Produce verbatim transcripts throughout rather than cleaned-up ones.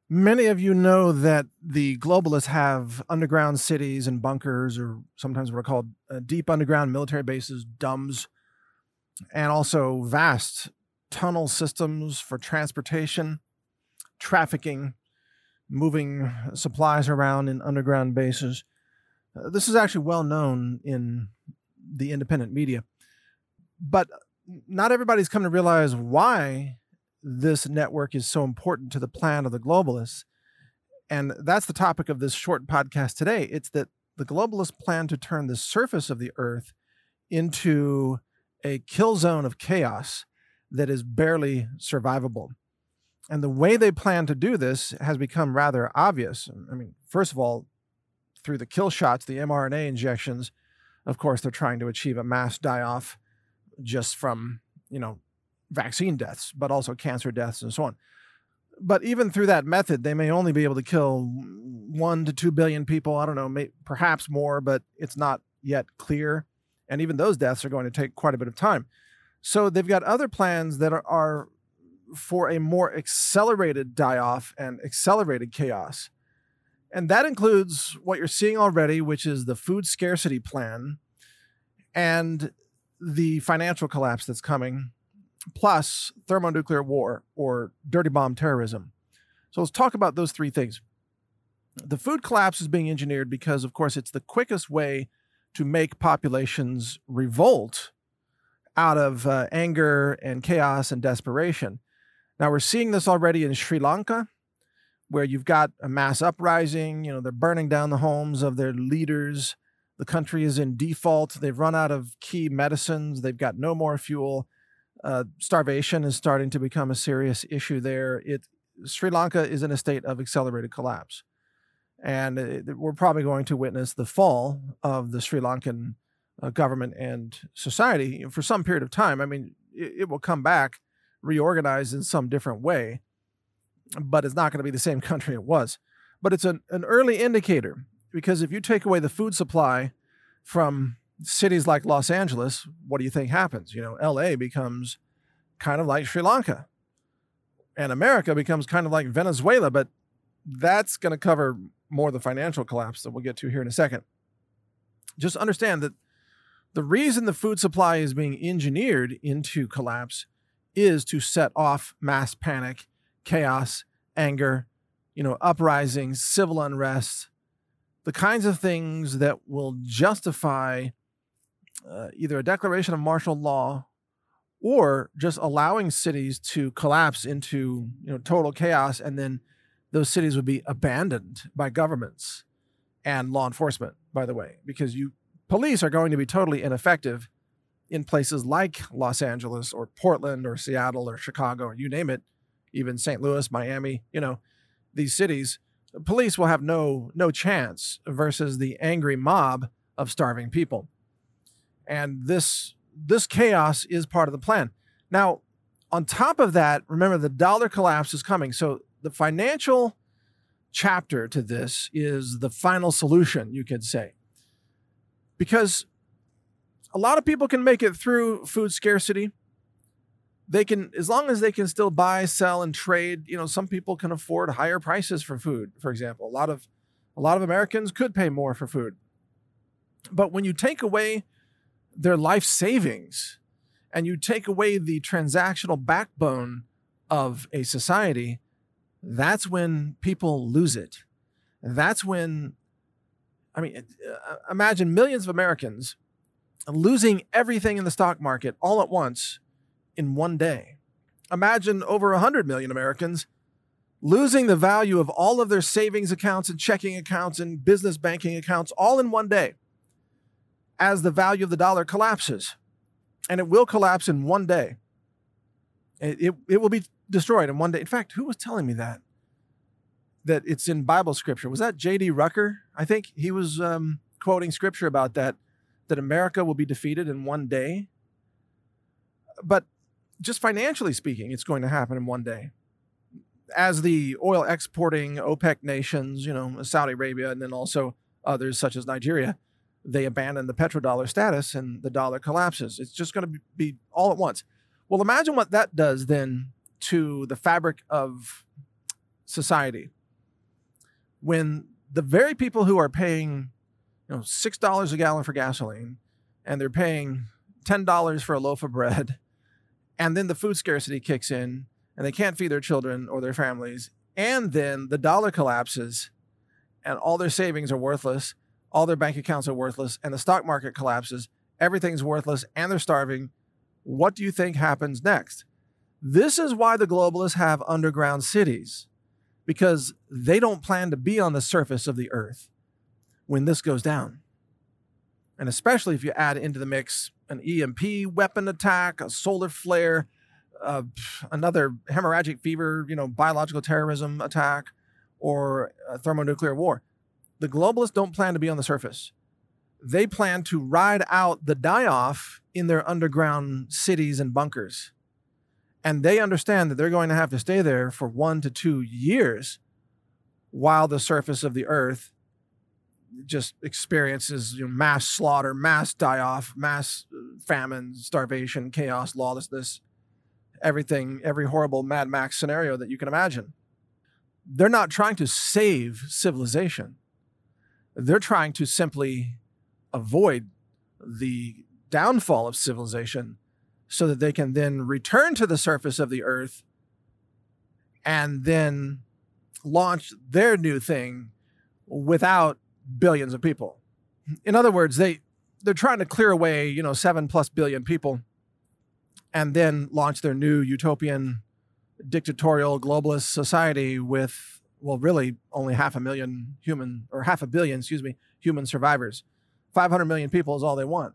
Many of you know that the globalists have underground cities and bunkers, or sometimes what are called uh, deep underground military bases, D U M S, and also vast tunnel systems for transportation, trafficking, moving supplies around in underground bases. Uh, this is actually well known in the independent media, but not everybody's come to realize why this network is so important to the plan of the globalists. And that's the topic of this short podcast today. It's that the globalists plan to turn the surface of the earth into a kill zone of chaos that is barely survivable. And the way they plan to do this has become rather obvious. I mean, first of all, through the kill shots, the mRNA injections, of course, they're trying to achieve a mass die-off just from, you know, vaccine deaths, but also cancer deaths and so on. But even through that method, they may only be able to kill one to two billion people. I don't know, may, perhaps more, but it's not yet clear. And even those deaths are going to take quite a bit of time. So they've got other plans that are, are for a more accelerated die-off and accelerated chaos. And that includes what you're seeing already, which is the food scarcity plan and the financial collapse that's coming, plus thermonuclear war or dirty bomb terrorism. So let's talk about those three things. The food collapse is being engineered because, of course, it's the quickest way to make populations revolt out of uh, anger and chaos and desperation. Now, we're seeing this already in Sri Lanka, where you've got a mass uprising. You know, they're burning down the homes of their leaders. The country is in default. They've run out of key medicines. They've got no more fuel. Uh, starvation is starting to become a serious issue there. It, Sri Lanka is in a state of accelerated collapse. And it, we're probably going to witness the fall of the Sri Lankan uh, government and society for some period of time. I mean, it, it will come back reorganized in some different way, but it's not going to be the same country it was. But it's an, an early indicator, because if you take away the food supply from cities like Los Angeles, what do you think happens? You know, L A becomes kind of like Sri Lanka, and America becomes kind of like Venezuela, but that's going to cover more of the financial collapse that we'll get to here in a second. Just understand that the reason the food supply is being engineered into collapse is to set off mass panic, chaos, anger, you know, uprisings, civil unrest, the kinds of things that will justify uh, either a declaration of martial law or just allowing cities to collapse into, you know, total chaos, and then those cities would be abandoned by governments and law enforcement, by the way, because you police are going to be totally ineffective in places like Los Angeles or Portland or Seattle or Chicago or you name it, even Saint Louis, Miami, you know, these cities. Police will have no no chance versus the angry mob of starving people. And this this chaos is part of the plan. Now, on top of that, remember the dollar collapse is coming. So the financial chapter to this is the final solution, you could say. Because a lot of people can make it through food scarcity. They can, as long as they can still buy, sell, and trade. You know, some people can afford higher prices for food, for example. A lot of a lot of Americans could pay more for food. But when you take away their life savings and you take away the transactional backbone of a society, that's when people lose it. That's when, I mean, imagine millions of Americans losing everything in the stock market all at once in one day. Imagine over one hundred million Americans losing the value of all of their savings accounts and checking accounts and business banking accounts all in one day as the value of the dollar collapses. And it will collapse in one day. It, it, it will be destroyed in one day. In fact, who was telling me that? That it's in Bible scripture. Was that J D Rucker? I think he was um, quoting scripture about that, that America will be defeated in one day. But just financially speaking, it's going to happen in one day. As the oil exporting OPEC nations, you know, Saudi Arabia, and then also others such as Nigeria, they abandon the petrodollar status and the dollar collapses. It's just going to be all at once. Well, imagine what that does then to the fabric of society. when the very people who are paying, you know, six dollars a gallon for gasoline, and they're paying ten dollars for a loaf of bread, and then the food scarcity kicks in, and they can't feed their children or their families, and then the dollar collapses, and all their savings are worthless, all their bank accounts are worthless, and the stock market collapses, everything's worthless, and they're starving. What do you think happens next? This is why the globalists have underground cities, because they don't plan to be on the surface of the earth when this goes down. And especially if you add into the mix an E M P weapon attack, a solar flare, uh, another hemorrhagic fever, you know, biological terrorism attack, or a thermonuclear war. The globalists don't plan to be on the surface. They plan to ride out the die-off in their underground cities and bunkers. And they understand that they're going to have to stay there for one to two years while the surface of the earth just experiences, you know, mass slaughter, mass die-off, mass famine, starvation, chaos, lawlessness, everything, every horrible Mad Max scenario that you can imagine. They're not trying to save civilization. They're trying to simply avoid the downfall of civilization so that they can then return to the surface of the earth and then launch their new thing without billions of people. In other words, they, they're trying to clear away, you know, seven plus billion people and then launch their new utopian, dictatorial, globalist society with, well, really only half a million human, or half a billion, excuse me, human survivors. five hundred million people is all they want.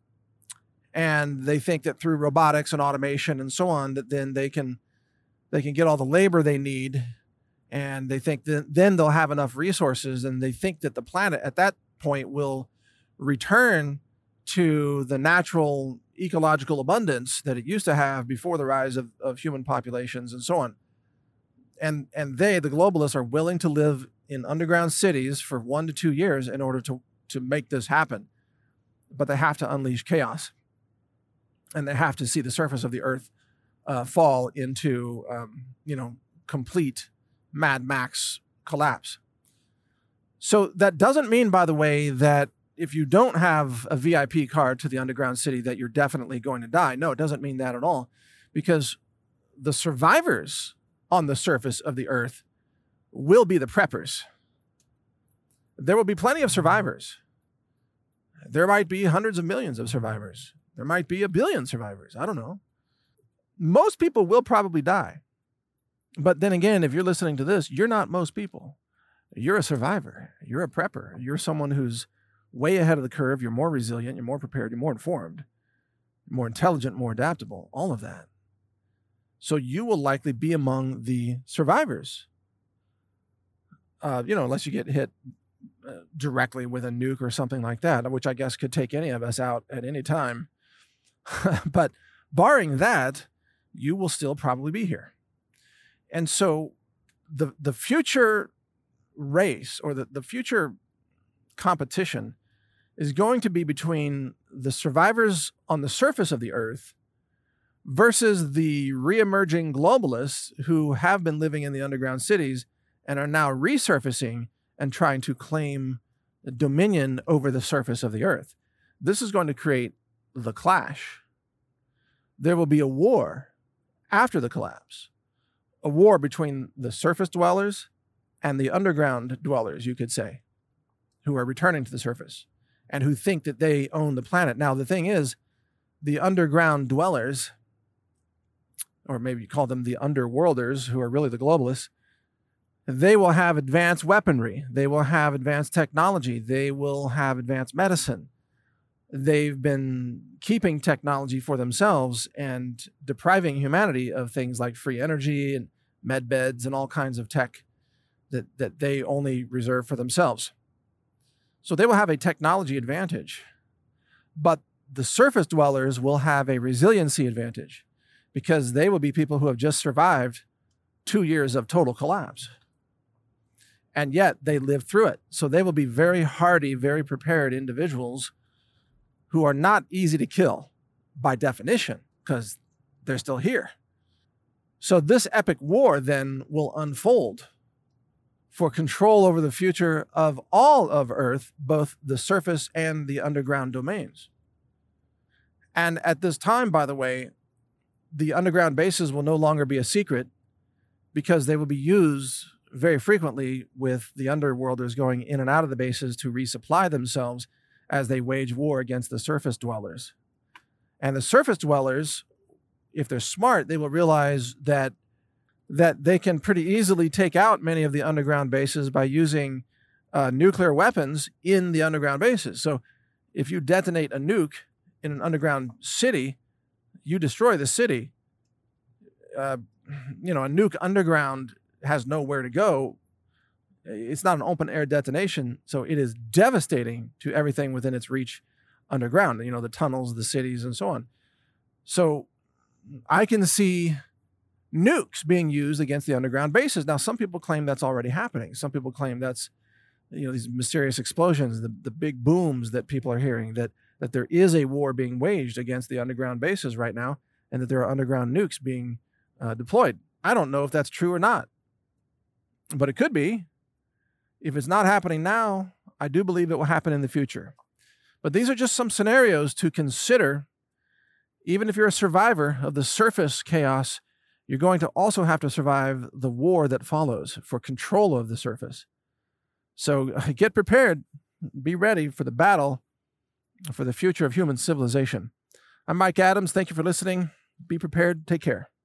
And they think that through robotics and automation and so on, that then they can, they can get all the labor they need. And they think that then they'll have enough resources, and they think that the planet at that point will return to the natural ecological abundance that it used to have before the rise of, of human populations and so on. And, and they, the globalists, are willing to live in underground cities for one to two years in order to, to make this happen. But they have to unleash chaos. And they have to see the surface of the earth uh, fall into, um, you know, complete Mad Max collapse. So that doesn't mean, by the way, that if you don't have a V I P card to the underground city that you're definitely going to die. No, it doesn't mean that at all, because the survivors on the surface of the earth will be the preppers. There will be plenty of survivors. There might be hundreds of millions of survivors. There might be a billion survivors. I don't know. Most people will probably die. But then again, if you're listening to this, you're not most people. You're a survivor. You're a prepper. You're someone who's way ahead of the curve. You're more resilient. You're more prepared. You're more informed, more intelligent, more adaptable, all of that. So you will likely be among the survivors. Uh, you know, unless you get hit uh, directly with a nuke or something like that, which I guess could take any of us out at any time. But barring that, you will still probably be here. And so the the future race, or the, the future competition, is going to be between the survivors on the surface of the earth versus the reemerging globalists who have been living in the underground cities and are now resurfacing and trying to claim dominion over the surface of the earth. This is going to create the clash. There will be a war after the collapse, a war between the surface dwellers and the underground dwellers, you could say, who are returning to the surface and who think that they own the planet. Now, the thing is, the underground dwellers, or maybe you call them the underworlders, who are really the globalists, they will have advanced weaponry. They will have advanced technology. They will have advanced medicine. They've been keeping technology for themselves and depriving humanity of things like free energy and med beds and all kinds of tech that, that they only reserve for themselves. So they will have a technology advantage, but the surface dwellers will have a resiliency advantage because they will be people who have just survived two years of total collapse. And yet they lived through it. So they will be very hardy, very prepared individuals who are not easy to kill by definition because they're still here. So this epic war then will unfold for control over the future of all of Earth, both the surface and the underground domains. And at this time, by the way, the underground bases will no longer be a secret because they will be used very frequently with the underworlders going in and out of the bases to resupply themselves as they wage war against the surface dwellers. And the surface dwellers, if they're smart, they will realize that that they can pretty easily take out many of the underground bases by using uh, nuclear weapons in the underground bases. So if you detonate a nuke in an underground city, you destroy the city. Uh, you know, a nuke underground has nowhere to go. It's not an open air detonation, so it is devastating to everything within its reach underground, you know, the tunnels, the cities, and so on. So I can see nukes being used against the underground bases. Now, some people claim that's already happening. Some people claim that's, you know, these mysterious explosions, the, the big booms that people are hearing, that, that there is a war being waged against the underground bases right now, and that there are underground nukes being uh, deployed. I don't know if that's true or not, but it could be. If it's not happening now, I do believe it will happen in the future. But these are just some scenarios to consider. Even if you're a survivor of the surface chaos, you're going to also have to survive the war that follows for control of the surface. So get prepared, be ready for the battle for the future of human civilization. I'm Mike Adams. Thank you for listening. Be prepared. Take care.